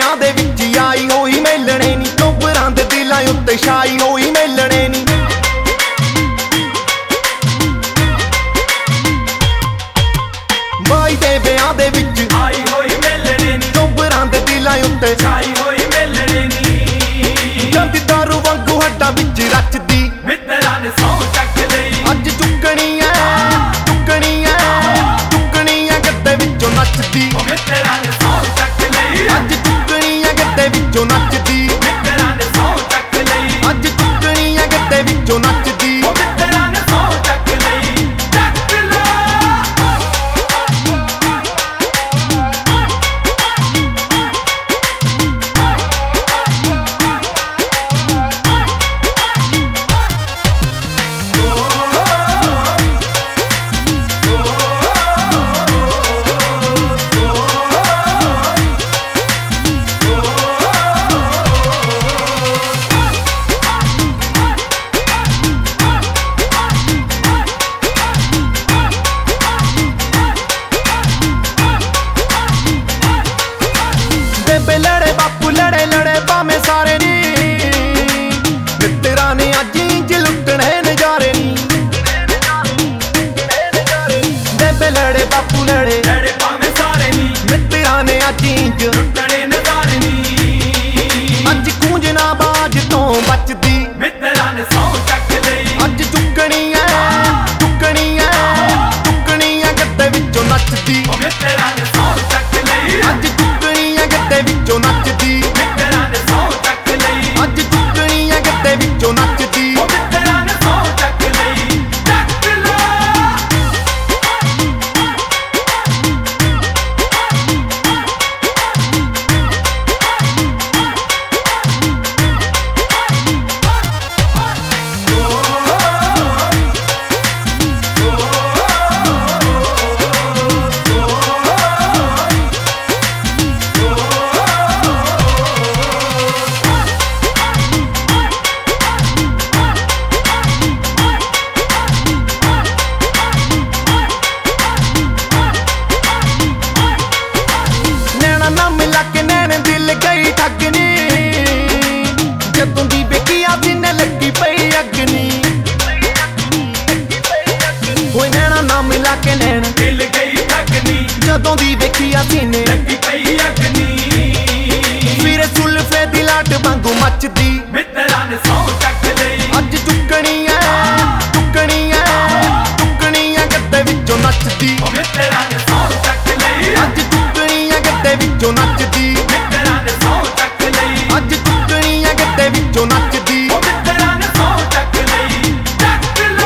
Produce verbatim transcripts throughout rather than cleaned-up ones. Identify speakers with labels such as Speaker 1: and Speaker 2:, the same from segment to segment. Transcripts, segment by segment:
Speaker 1: ਵਿਆਹ ਦੇ ਵਿੱਚ ਆਈ ਹੋਈ ਮੇਲਣੇ ਨੀ, ਟੋਬਰਾਂ ਦੇ ਦਿਲਾਂ ਉੱਤੇ ਛਾਈ ਹੋਈ ਮੇਲਣੇ ਨੀ। ਬਾਈ ਦੇ ਵਿਆਹ ਦੇ ਵਿੱਚ
Speaker 2: ਆਈ ਹੋਈ ਮੇਲਣੇ ਨੀ,
Speaker 1: ਟੋਬਰਾਂ ਦੇ ਦਿਲਾਂ ਉੱਤੇ
Speaker 2: ਛਾਈ ਹੋਈ ਮੇਲਣੇ ਨੀ।
Speaker 1: ਜਾਂਦੀ ਦਾਰੂ ਵਾਂਗੂ ਹੱਡਾਂ ਵਿੱਚ ਰਚਦੀ,
Speaker 2: ਮਿੱਤਰਾਂ ਨੇ ਸੌਂ ਚੱਕ ਲਈ।
Speaker 1: ਅੱਜ ਚੁੱਕਣੀ ਐ ਚੁੱਕਣੀ ਐ ਚੁੱਕਣੀ ਐ ਗੱਦੇ ਵਿੱਚੋਂ ਨੱਚਦੀ।
Speaker 2: ਉਹ ਮਿੱਤਰਾਂ ਨੇ ਸੌਂ ਚੱਕ ਲਈ।
Speaker 1: ਅੱਜ ਚੁੱਕਣੀ ਐ ਗੱਦੇ ਵਿੱਚੋਂ ਨੱਚਦੀ।
Speaker 2: ਮਿੱਤਰਾਂ ਨੇ ਸੌਂ ਚੱਕ ਲਈ।
Speaker 1: ਅੱਜ ਚੁੱਕਣੀ ਐ ਗੱਦੇ ਵਿੱਚੋਂ ਨੱਚਦੀ।
Speaker 2: ਉਹ ਮਿੱਤਰਾਂ ਨੇ ਸੌਂ ਚੱਕ ਲਈ। ਚੱਕ ਲਾ
Speaker 1: ਬੇਬੇ ਲੜੇ ਬਾਪੂ ਲੜੇ ਲੜੇ ਭਾਵੇਂ ਸਾਰੇ ਨੀ, ਮਿੱਤਰਾਂ ਨੇ ਅੱਜ ਇੰਜ ਲੁੱਟਣੇ ਨਜ਼ਾਰੇ ਨੀ। ਬੇਬੇ ਲੜੇ ਬਾਪੂ ਲੜੇ
Speaker 2: ਲੜੇ ਭਾਵੇਂ ਸਾਰੇ ਨੀ,
Speaker 1: ਮਿੱਤਰਾਂ ਨੇ ਅੱਜ ਇੰਜ
Speaker 2: ਲੁੱਟਣੇ ਨਜ਼ਾਰੇ ਨੀ।
Speaker 1: ਅੱਜ ਕੂੰਜਣਾ ਬਾਜ ਤੋਂ ਬਚਦੀ।
Speaker 2: ਮਿੱਤਰਾਂ ਨੇ ਸੌਂ ਚੱਕ ਲਈ।
Speaker 1: ਅੱਜ ਚੁੱਕਣੀ ਐ ਚੁੱਕਣੀ ਐ ਚੁੱਕਣੀ ਐ ਗੱਦੇ ਵਿੱਚੋਂ ਨੱਚਦੀ।
Speaker 2: ਉਹ ਮਿੱਤਰਾਂ ਨੇ ਸੌਂ ਚੱਕ ਲਈ।
Speaker 1: ਅੱਜ ਚੁੱਕਣੀ ਐ ਗੱਦੇ ਵਿੱਚੋਂ ਨੱਚਦੀ।
Speaker 2: ਮਿੱਤਰਾਂ ਨੇ ਸੌਂ ਚੱਕ ਲਈ।
Speaker 1: ਅੱਜ ਚੁੱਕਣੀ ਐ ਗੱਦੇ ਵਿੱਚੋਂ ਨੱਚਦੀ।
Speaker 2: ਉਹ ਮਿੱਤਰਾਂ ਨੇ ਸੌਂ ਚੱਕ ਲਈ। ਚੱਕ ਲਾ
Speaker 1: ਨੈਣਾ ਨਾ ਮਿਲਾ ਕੇ ਨੈਣ ਦਿਲ ਗਈ ਠੱਗਨੀ, ਜਦੋਂ ਦੀ ਵੇਖਿਆ ਜਿੰਨੇ ਲੱਗੀ ਪਈ ਅਗਨੀ। ਹੋਏ ਨੈਣਾ ਨਾ ਮਿਲਾ ਕੇ ਨੈਣ
Speaker 2: ਦਿਲ ਗਈ ਠੱਗਨੀ,
Speaker 1: ਜਦੋਂ ਦੀ ਵੇਖਿਆ ਸੀਨੇ
Speaker 2: ਲੱਗੀ ਪਈ ਅਗਨੀ।
Speaker 1: ਫਿਰ ਸੁਲਫੇ ਦੀ ਲਾਟ ਵਾਂਗੂ ਮੱਚਦੀ।
Speaker 2: ਮਿੱਤਰਾਂ ਨੇ ਸੌਂ ਚੱਕ ਲਈ।
Speaker 1: ਅੱਜ ਚੁੱਕਣੀ ਐ ਚੁੱਕਣੀ ਐ ਚੁੱਕਣੀ ਐ ਗੱਦੇ ਵਿੱਚੋਂ ਨੱਚਦੀ।
Speaker 2: ਉਹ ਮਿੱਤਰਾਂ ਨੇ ਸੌਂ ਚੱਕ ਲਈ।
Speaker 1: ਅੱਜ ਚੁੱਕਣੀ ਐ ਗੱਦੇ ਵਿੱਚੋਂ ਨੱਚਦੀ।
Speaker 2: ਮਿੱਤਰਾਂ ਨੇ ਸੌਂ ਚੱਕ ਲਈ।
Speaker 1: ਅੱਜ ਚੁੱਕਣੀ ਐ ਗੱਦੇ ਵਿੱਚੋਂ ਨੱਚਦੀ।
Speaker 2: ਉਹ ਮਿੱਤਰਾਂ ਨੇ ਸੌਂ ਚੱਕ ਲਈ। ਚੱਕ ਲਾ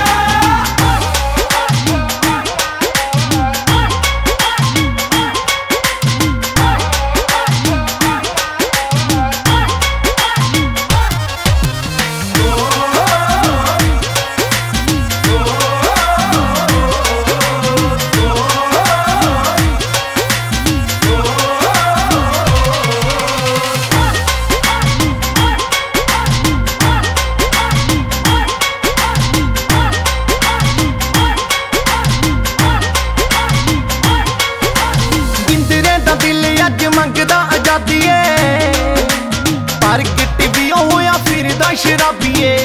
Speaker 1: ਗਿੰਦਰੇ ਦਾ ਦਿਲ ਅੱਜ ਮੰਗਦਾ ਆਜ਼ਾਦੀ ਏ, ਪਰ ਗਿੱਟ ਵੀ ਉਹ ਹੋਇਆ ਫਿਰਦਾ ਸ਼ਰਾਬੀਏ।